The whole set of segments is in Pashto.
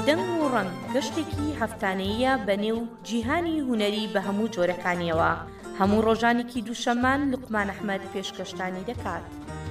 دەنگ و ڕەنگ گەشتێکی هەفتانەیە بەنێو جیهانی هونەری بە هەموو جۆرەکانیەوە. هەموو ڕۆژانێکی دووشەممان لوقمان ئەحمەد پێشکەشتانی دەکات.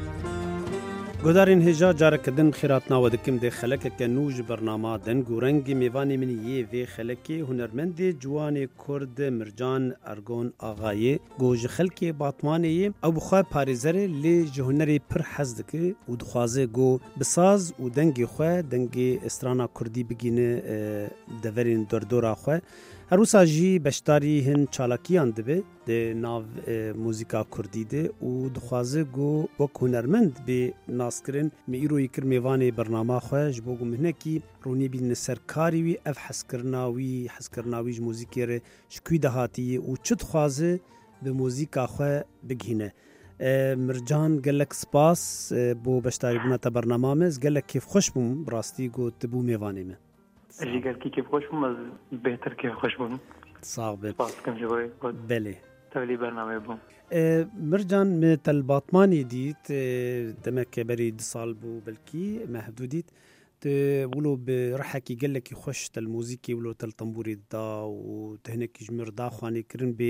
گۆدارین هێژا جارەکردن خێراتناوە دکم دێ خەلەکەکە نوژ بەرنامە دەنگ و ڕەنگی میوانی منی یê vê xelekê hunermendê ciwanê Kurd Mircan Ergon Agayê got ji xelkê Batmanê yê ew bi xwe parêzerê lê ji hunerê pir hez dike û dixwaze got bi saz û dengê xwe dengê strana Kurdî bigîne deverên derdora xwe. Her wisa jî beşdarî hin çalakiyan dibe di nav muzîka Kurdî de û dixwaze got wek hunermend bê naskirin me îroyê kir mêvanê bernama xwe ji bo ku mihnekî ronî bîne ser karî wî ev hezkirina wî ji muzîkê re ji kwî de hatiye û çi dixwaze bi muzîka xwe bigihîne. Mircan gelek spas bo beşdarîbûna te bernama me ez gelek kêfxweş bûm bi rastî got tibû mêvanê me. جی گرکی که خوش بوم از بهتر که خوش بوم. ساغ بید. سپاس کم جوای. بله. تولی برنامه بوم. مرجان مثل باطمانی دید دمک بری 2 سال بو بلکی محدود دید ولو برحکی گلکی خوش تل موزیکی ولو تل تنبوری دا و تهنکی جمر دا خوانی کرن به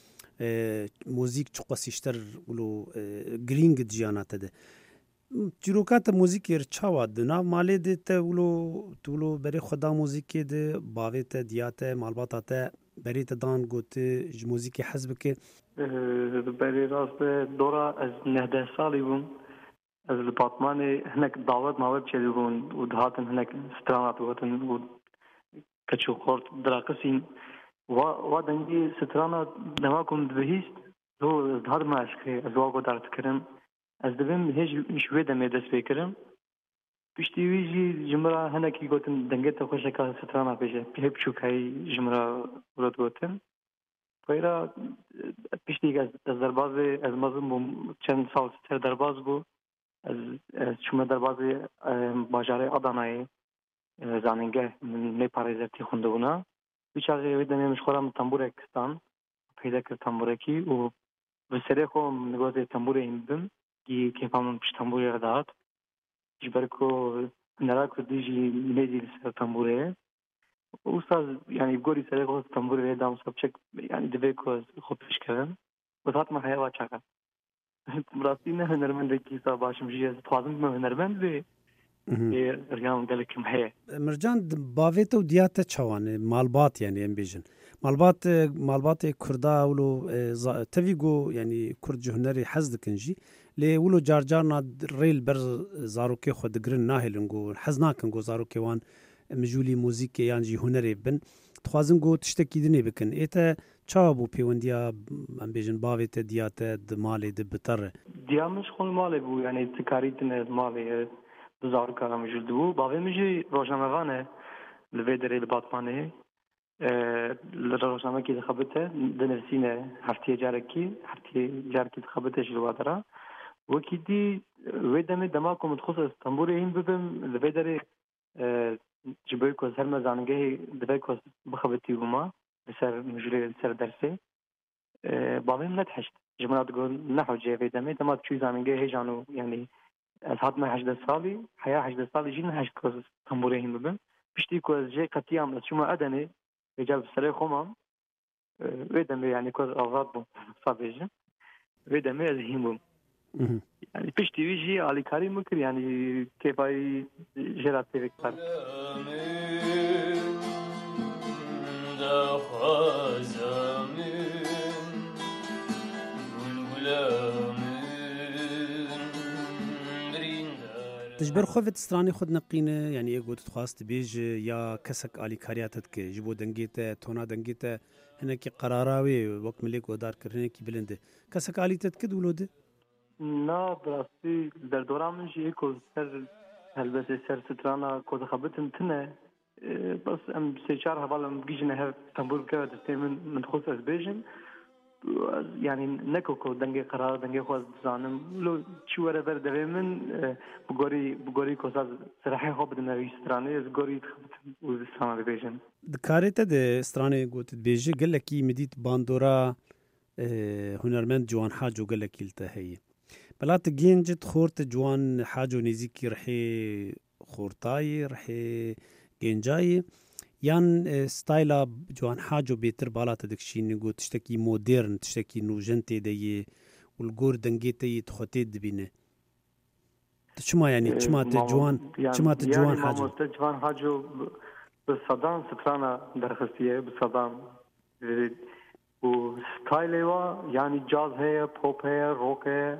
موزیک چقاسیشتر ولو گرینگ جیانات ده. چیروکات موزیکی رچاوا دنا مالی ده ته ولو بری خدا موزیکی ده باوی ته دیاته مالباتا ته بری ته دان گوته ج موزیکی حزب که بری راست دورا از 19 سالی بوم از الباطمان هناك دعوت ماوب چلیون و دهاتن هناك سترانات وطن و کچو خورد دراقسین و دنگی سترانات نواکم دبهیست دو دهات ما اشکه از واقع دارت کرم از دبیم هیچ شوی دمی دست بکرم پشتی ویجی جمرا هنکی گوتن دنگت خوشه که سترانا پیشه پیپ چوکای جمرا ولد گوتن پیرا پشتی از درباز از مازم بوم چند سال سر درباز بو از شما درباز باجاره آدانای زانینگه نه پاریزرتی خونده بونا بیچاره ویدنی مشخورم تنبورکستان پیدا کرد تنبورکی و به سری خو نگوز تنبور این بم که پامون پیش تنبوری داد جبرکو نرا کردیجی میدی سر تنبوره استاد یعنی گوری سر خو تنبوری دام سب چک یعنی دوی کو خوب پیش کردم و ذات ما حیوا چاکا مراستی نه هنرمند کی صاحب باشم جی توازن ما هنرمند به ریام دلکم هه مرجان باویت و دیات چوانه مالبات یعنی ام بیژن مالبات کردا ولو تفیگو یعنی کرد جهنری حزد کنجی لی ولو جارنا ریل بر زاروکی خود گرن ناهلنگو حزناکنگو زاروکی وان مجولی موزیک یانجی هنری بن تخوازن گو تشتکی دنی بکن ایتا چابو پیوندیا ام بیژن باویت دیات د مالی د بتر دیامش خون مالی بو یعنی تکاریتن مالی زاروکا مجول دو باوی مجی روشنمگانه لویدری لباطمانه لروشنامه کی خبرته دنرسینه هفته جارکی خبرته جلوادرا وكيدي ويدمي دماكم متخصص تنبوري هين ببم لبيدري جبيكو سلمى زانجي دبيكو بخبتي وما بسر مجري سر درسي بابي نتحشت جمرات تقول نحو جي ويدمي دماك شو زانجي هي جانو يعني أصحاب ما 18 سالي حياة 18 سالي جين هشت كوز تنبوري هين ببم بشتي كوز جي قتيام شو ما أدني بجاب سري خمام ويدمي يعني كوز أغراض بم صابيجي ويدمي از هين بم يعني پشتی ویجی علی کاری مکر یعنی کیفای جراتی وکتر تجبر خوفت استرانی خود نقینه یعنی اگو تخواست بیج یا کسک علی کاریاتت که جبو دنگیت تونا دنگیت هنکی قراراوی وقت ملیک ودار کرنه کی بلنده کسک علی تت که دولوده نه براستی در دوران من جی کو سر البته سر سترانا کو خبرتن تنه بس ام سيشار حوالم بيجنا هر تنبور كده تستمن من خصوص بيجن يعني نكوكو دنگي قرار دنگي خواز زانم لو چی وره بر دوی من بگوری کوساز سرحی خوب دنوی سترانه از گوری و سترانه بيجن دکارت ده سترانه گوتت بیجه گلکی مدید باندورا هنرمند جوان حاجو گلکی التهیه بلات گینجت خورت جوان حاجو نزیکی رحی خورتای رحی گنجایی یان ستایلا جوان حاجو بیتر بالا تدکشین گو تشتکی مدرن تشتکی نوجن تیدهی والگور دنگی تیت خطید دبینه چما يعني چما تجوان حاجو ماموستا جوان حاجو بصدام سترانا درخستيه بصدام و ستايل وا يعني جاز هي بوب هي روك هي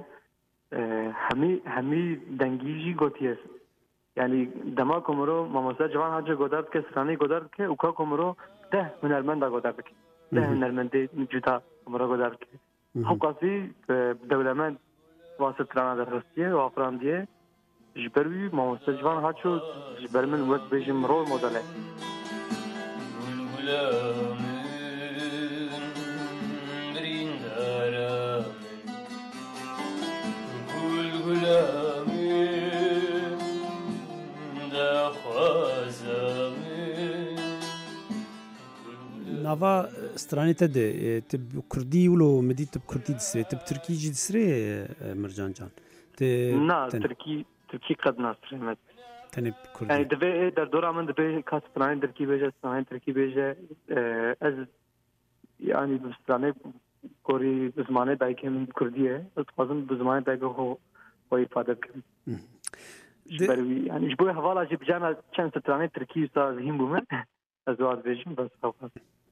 همي دنگيجي گوتيس يعني دما کومرو ماموستا جوان حاجو گودارد که ستراني گودارد که وكا کومرو ده هنرمند گودارد که ده هنرمند جوتا کومرو گودارد که هم قاسي دولمند واسه سترانا درخستيه و افرانديه جبروي ماموستا جوان هاتشو جبر من وقت بيجم رول موديل نافا ستراني تد تب كردي ولو مدي تب كردي دسري تب تركي جي دسري مرجان جان نا تركي قد ناصر تنب كردي يعني دبي در دورا من دبي كاس ستراني تركي بيجا ستراني تركي بيجا از يعني بستراني كوري بزمانه دايك من كرديه اتخازم بزمانه دايك هو ifade كم جبروي يعني جبوي حوالا جب جانا چند ستراني تركي استاذ هم بومن ازواد بيجم بس خلاص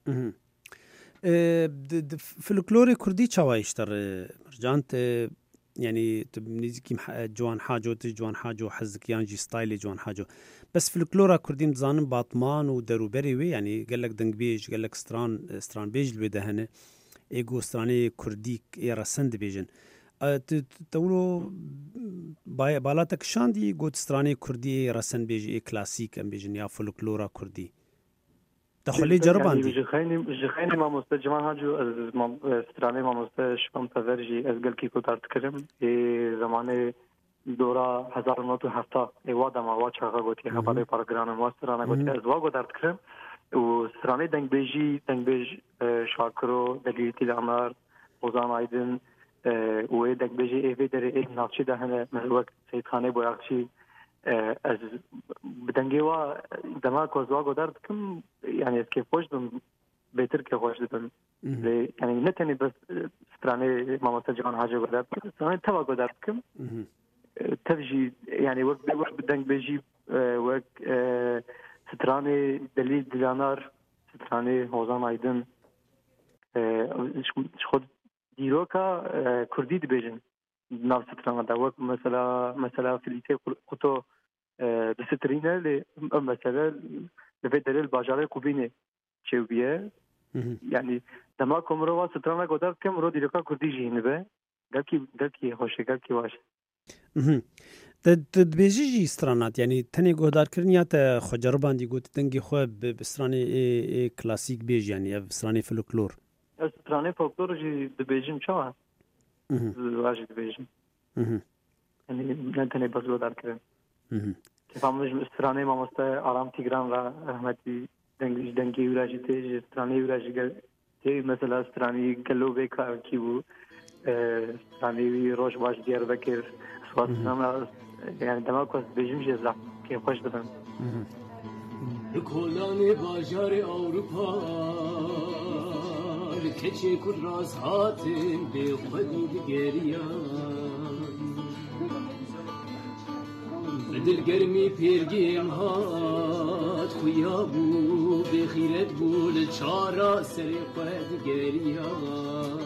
فلكلوري كردي چاوایشتر مرجانت يعني تبنيزكي جوان حاجو جوان حاجو حزكيان جي ستايل جوان حاجو بس فلكلورا كردي مزانم باطمان ودروبري وي يعني قال لك دنگ بيج قال لك ستران بيج البدهنه ايغو ستراني كردي يرسند بيجن تقولوا بالاتك شاندي قلت ستراني كردي رسن بيجي كلاسيك ام بيجن يا فلكلورا كردي دخلي جرب عندي جخيني ما مستجمان هاجو ستراني ما مستشفم تفرجي ازقل كي كنت ارتكرم زمانه دورا 1970 وادا ما واچا غوتي خبره پروگرام واسترانا غوتي ازوا غوت ارتكرم و ستراني دنگ بيج شاكرو دليتي الامر وزان ايدن و دنگ بيجي ايفي دري ناقشي دهنه من وقت سيد خانه بوياقشي از بدنگوا دما کوزوا گودارد کم يعني اسكي خوش دم بهتر که خوش دم يعني نتني بس ستراني ما مستجان حاجه گودارد ستراني توا گودارد کم تفجي يعني وقت بدنگ بيجي وقت ستراني دليل دلانار ستراني هوزان ايدن خود دیروکا کردی دبیجن ناف سترانه دا وقت مثلا فلیته قطو دسترینه لی مثلا لفت دلیل باجاره کوبینه چوبیه يعني دما کومرو سترانه گودار کم رو دیروکا کردی جینه به گلکی خوشه گلکی واشه تدبيجي جي استرانات يعني تاني قدار كرنيا تا خجربان دي قلت تنجي خو بستراني كلاسيك بيج يعني بستراني فلكلور استراني فلكلور جي دبيجم شوا واجي دبيجم يعني نتني بس قدار كرن كيف عملش استراني ما مست آرام تيجران را رحمتي دنگي وراجي تي استراني وراجي تي مثلا استراني قلو بيكا كيبو استراني روش باش ديار بكر سوات يعني دماغ بيجم جزا كيف خوش دبن کلان بازار اروپا کچه کل راز هاتم به خودی گریان بدل گرمی پیرگیم هات خویا بو بخیرت بول چارا سر خود گریان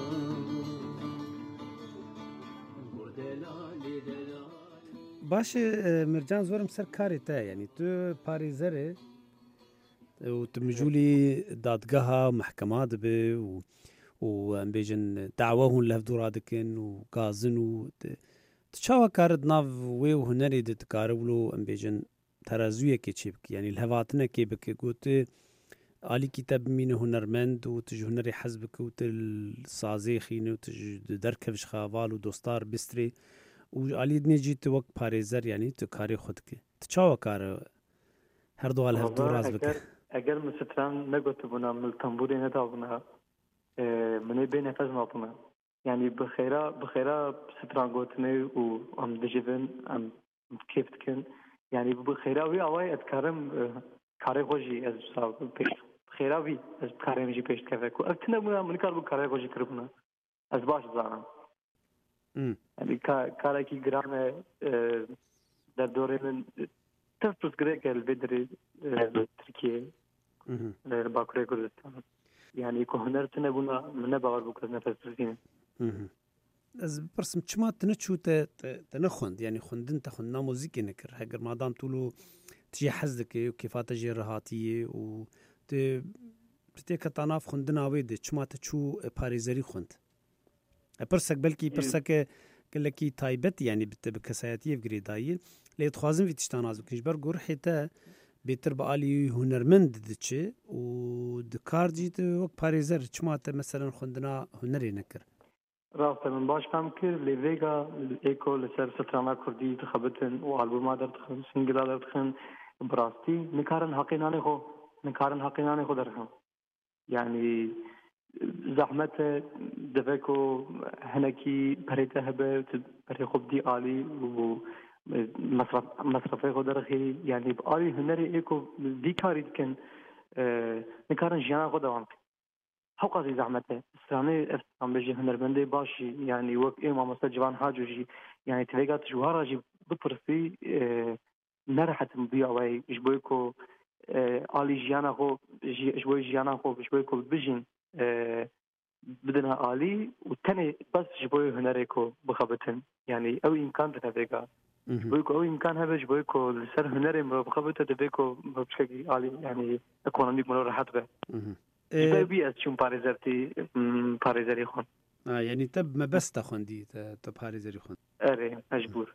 باش مرجان زورم سر کاری تا يعني تو پاریزره و تمجولي دادگاه محکمات به و ام بیجن دعوه له دورادکن و گازن و تشاوا کارد ناو وی و هنری د کارولو ام بیجن ترازویه کی چیب يعني الهواتنه کی بک گوت علی کتاب مين هنرمند و تج هنری حزبک و تل سازی خینه و تج درکفش خوال و دوستار بستری و علی نجیت وقت پاریزر يعني تو کاری خود کی تشاوا کار هر دو له دوراز بک اگر مستران نگوت بنا مل تنبوری ندابنا منی بین نفس ناطمه يعني بخيرا ستران گوتنه و ام دجبن ام كيف تكن يعني بخيرا وي اواي اتكرم کاری خوشی از صاحب پیش خیراوی از کاری میشه پیش که کو اکتنا من کار کاری خوشی کردم از باش زانم یعنی کاری که گرامه در دوره من تفرض کرده که البدری ترکیه باکره کردستان یعنی که هنر تنبونا من باور بکنه فلسفینه از برسم چما تنچو تنخوند يعني خوندن تخوندنا موزيكي نكر هاجر ما دام تولو تجي حزدك وكيفات تجي رهاتيه و تتيك تناف خوندنا ويد چما تشو باريزري خوند برسك بلكي برسك كلكي تايبت يعني بكساياتيه بغريداي لي تخوازن في تشتاناز كنجبر غور حتى بيتر بالي هنرمند دچه و دكارجيت وك باريزر چما مثلا خوندنا هنري نكر راست من باش فهم کرد لیویگا ایکو لسر سترانا کردی تخبتن و آلبوما در تخن سینگلا در تخن براستی نکارن حقینانی خو درهم یعنی زحمت دفکو هنکی پریته هبه پری خوب دی آلی و مصرفه خو درخی یعنی آلی هنری ایکو دی کاری کن نکارن جیانا خو دوام حقا زحمته استراني افهم بيجي هنرمندي باشي يعني وقت امام مستجوان حاجوجي يعني تلقات جوهره جي بطرسي نرحت مبيع واي جبويكو الي جيانا خو جبوي جيانا خو جبويكو بيجين بدنا الي وتاني بس جبوي هنريكو بخبتن يعني او امكان تلقى جبويكو او امكان هذا جبويكو لسر هنري بخبته تبيكو بشكل الي يعني ايكونوميك مرو راحت به بي اشون پاريزري خون يعني تب ما بس تخوندي تب پاريزري خون اري مجبور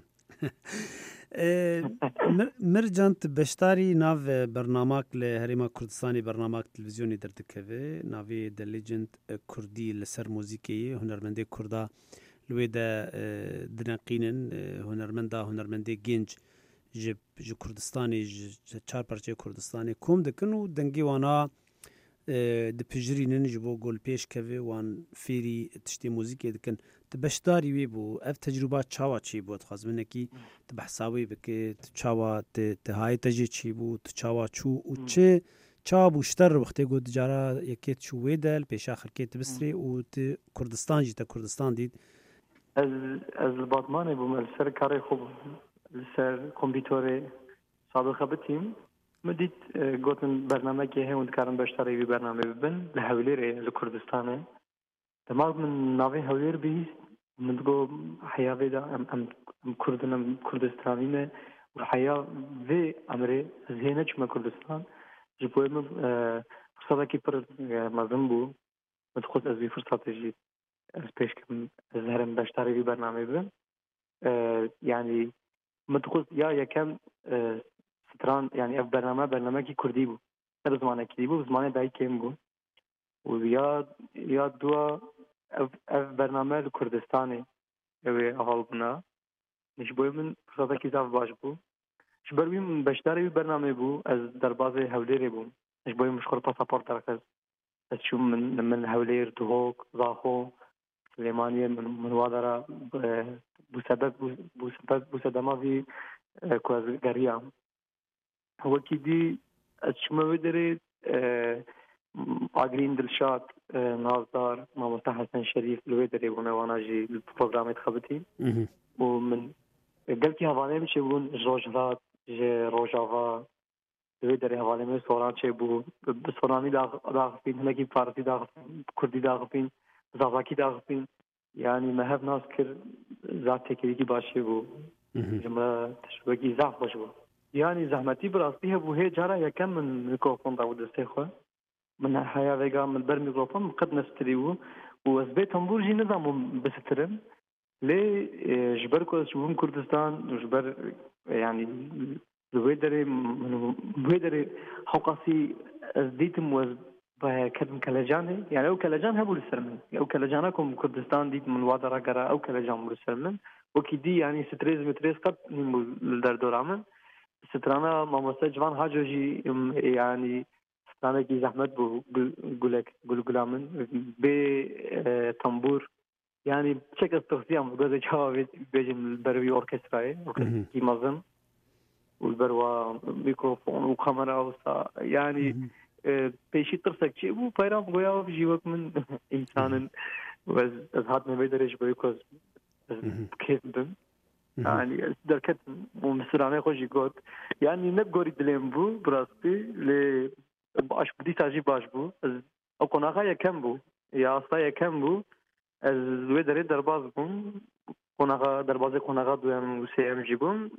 مرجان بشتاري ناف برنامج لهريما كردستاني برنامج تلفزيوني دردكوي نافي ذا ليجند كردي لسر موسيقي هنرمندي كردا لويدا دنقينن هنرمندي جنج جب كردستاني چار پرچه كردستاني کوم دکن و دنگي وانا د پجرینن جبو گل پیش کوي وان فيري تشتي موزيكي دکن تبشداري وي بو اف تجربه چاوا چي بو تخزمنه کی تبحثاوي بك چاوا تهاي تجي چي بو چاوا چو و چه چا بوشتر وقت گو تجاره يكيت شو ويدل پیش اخر كيت بسري و كردستان جيتا كردستان ديد از الباطمان بو ملسر كاري خوب لسر كمبيوتر سابقه بتيم مديت قوتن برنامجي هي وندكارن بشتري في برنامج بن لهولير لكردستان تمام من ناوي هولير بي مندقو حياة بيدا ام كردستانينه وحياة في امري زينج ما كردستان جبوي فرصة كي بر مازنبو مدخل ازي فرصة تجي سبيش كم زهرم بشتري في برنامج بن يعني مدخل يا كم ستران يعني اف برنامجي كردي بو هذا زمانه كردي بو زمانه داي كيم بو ويا دوا اف برنامج كردستاني اوي اهالبنا مش بو من فرصه كي زاف باش بو شبربي من بشتري برنامج بو از دربازه هوليري بو مش بو مشخور باسبورت ركز شو من هولير توك زاخو سليمانيه من وادرا بسبب في كواز غريا هو كيدي اشما ودري اغرين دلشاد نازدار مامو حسن شريف الودري ونواجي البروجرام تخبتي ومن قلتي هوالي بشبون جوجرات روجاوا الودري هوالي من سوران شبو بسوراني داغفين هناكي فارسي داغفين كردي داغفين زازاكي داغفين يعني ما هف ناس كر ذات تكريكي باشي بو جمله تشبكي زاف باشو يعني زحمتي براستيها وهي جارة يكم من ميكروفون داود السيخوة من حياة فيقا من بر ميكروفون قد نستريوه وأثبت تنبورجي نظام بسترم لي جبركو شوهم كردستان وجبر يعني الويدري حقاسي أزديتم وز بكلم كلاجاني يعني أو كلاجان هبو للسرمن أو كلاجانكم كردستان ديت من وادرا قرا أو كلاجان للسرمن وكيدي يعني ستريز قد نمو للدردورامن سترانا ماموستا جوان حاجوجي يعني سترانا كي زحمت بو قلامن بتنبور يعني بشكل تغذية مقدسة جواب بيجي من البروي أوركستراي كي مظن والبروا ميكروفون وكاميرا يعني بيشي ترسك شيء بو بيرام قويا في جيوك من إنسان وز هات ما بيدرش بيكوز كيف بم يعني دركت ومسرانه خوشي قد يعني نبغوري دلهم بو براستي ل باش بدي تاجي باش بو او قناغا يكم بو يا استا يكم بو از وی داره درباز بوم قناغا درباز قناغا دوام وسیم جيبوم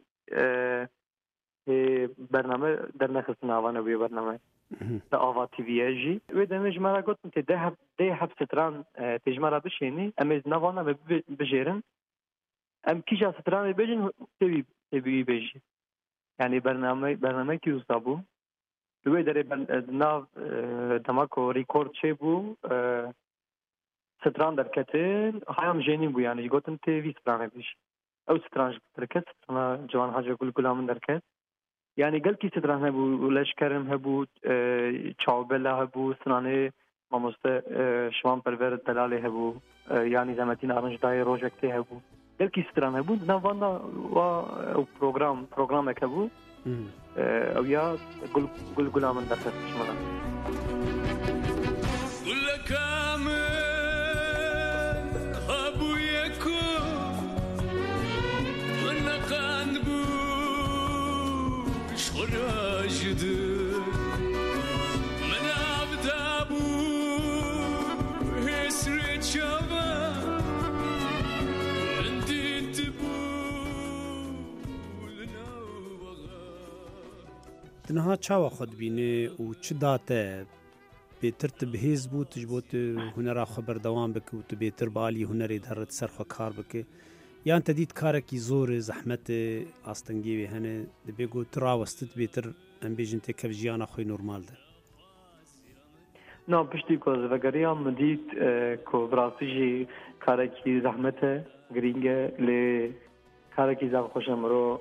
برنامه در نخست ناوانه بی برنامه تا آوا تی وی جی و دمج مرا گفت انت ده هفت ستران تجمرا بشینی امیز ناوانه بجیرن ام کیجا ستران بجن تبی بجی یعنی برنامه کی استابو و داره ناو دماکو ریکورد چه بو ستران درکتن هایم جنی بو یعنی گفتن تیوی ستران بیش او ستران درکت ستران جوان حاجه کل من درکت یعنی گل کی ستران هبو لشکرم هبو چاوبلا هبو سترانه ماموست شوان پرور دلاله هبو یعنی زمتین آرنج دای روزکتی هبو گل کی ستران هبو نوانا و پروگرام هبو او یا گل من درکت شمالا من عبدابو هسرت شبا انتي تبو لنا تنها چاوا خود بینه و چه داته بهتر تبهیز بود تجبوت هنرا خبر دوام بک و بهتر بالی هنری درت سرخ کار بک یان تدید کارکی زور زحمت آستنگی و هنه بگو تراوستت بهتر ام بیجن ته کفجیانا خوی نورمال ده نه پشتی کوز وگریا مدید کو براسیجی کارکی زحمت گرینگه ل کارکی زاب خوشم رو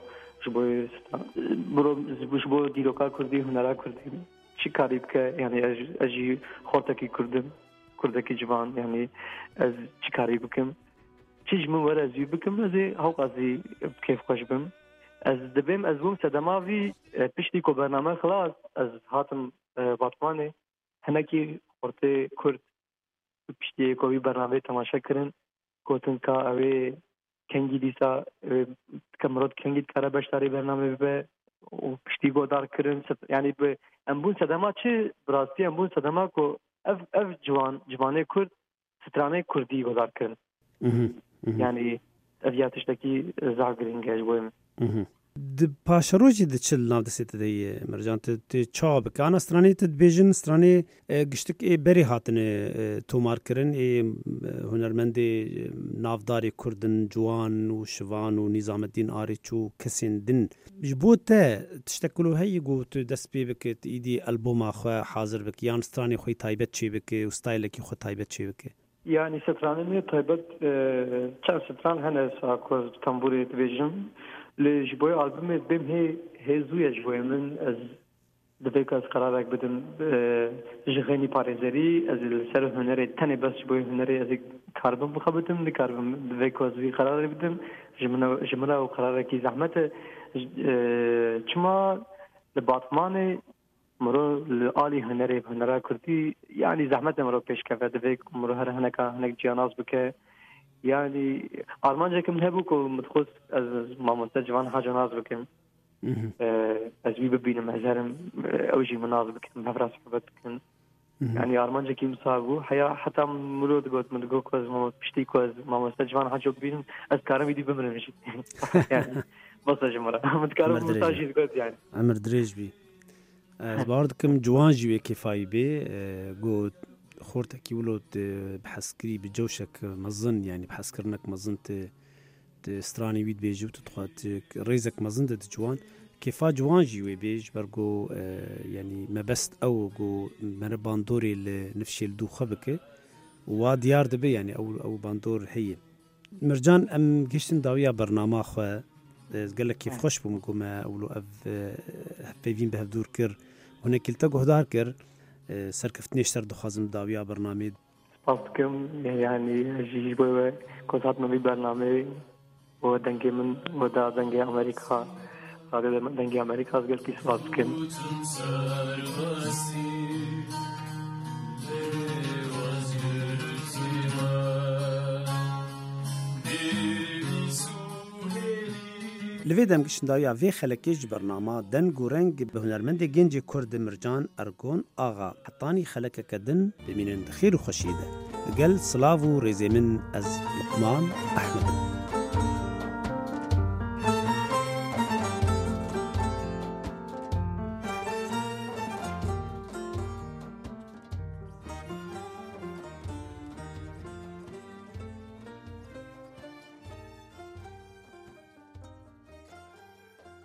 شبو دیروکا کردی هنرا کردی چی کاری بکه یعنی اجی خورتکی کردکی جوان یعنی از چی کاری بکم چیج من ور ازی بکم از هاو ازی کیف خوش بم از دبیم از بوم سدماوی پشتی کو برنامه خلاص از هاتم باطمانه هنکی خورته کرد پشتی کوی برنامه تماشا کرن کوتن کا اوی کنگی دیسا کمرود کنگی کارا بشتاری برنامه به و پشتی گودار کرن یعنی به امبون سدما چه براستی امبون سدما کو اف جوانه کرد سترانه کردی گودار کرن یعنی اویاتشتکی زاگرینگش بویم د پاشروجی د چل ناو دسته دی مرجان ته چا بکان استرانی ته بیژن استرانی گشتک بری هاتنه تومار کرن هنرمند نافدار کردن جوان و شوان و نظام الدین آریچو کسین دن جبوته تشتکلو هی گوت دست بی بک ایدی البوم اخو حاضر بک یان استرانی خو تایبت چی بک استایل کی خو تایبت چی بک یعنی سترانی تایبت چند ستران هنه ساکو تنبوری دیویژن لجبوی آلبوم بیم هزوی جبوی من از دفعه از قرارک بدم جغنی پارزری از سر هنری تنی بس جبوی هنری از کاربن بخبتم نکاربن دفعه از وی قرار بدم جمله و قرارکی زحمت چما لباطمان مرو لآلی هنرا کردی یعنی زحمت مرو پیش که دفعه مرو هر هنک جیاناز بکه يعني آرمانجا كم هبو كو متخص از ماموستا جوان حاجة ناز بكم از بي ببينم هزارم اوجي مناز بكم هفراس حبت بكم يعني آرمانجا كي مصابو حتى ملود قوت مدقو كوز ماموس بشتي كوز ماموستا جوان حاجة ببينم از كارم يدي بمرمشي يعني بصا جمرا متكارم مساجي قوت يعني عمر دريج بي از باردكم جوان جيوه كفاي بي قوت خورتك يولد بحسكري بجوشك مظن يعني بحسكرنك مظن تستراني بيد بيجو تدخلت ريزك مظن جوان كيفا جوان جيوي بيج برغو يعني ما بست او جو من باندوري لنفشي الدوخه بك وديار دبي يعني او باندور هي مرجان ام جشتن داويا برنامج خو قال لك كيف خوش بمقوما اولو اف بيفين بهدور كر هناك التقو هدار كر سركفتنيش سر دخازم داويا برنامج قصدكم يعني جيش كوزات نبي برنامج ودنجي من ودا دنجي أمريكا ساده دنگی امریکا از گلکی سواز کن لوی دم گشتندایا وی خلکیج برنامه دن گورنگ به هنرمند گنج کرد مرجان ارگون آغا حطانی خلک کدن بمینن خیر و خوشیده گل سلاو و رزمن از لقمان احمد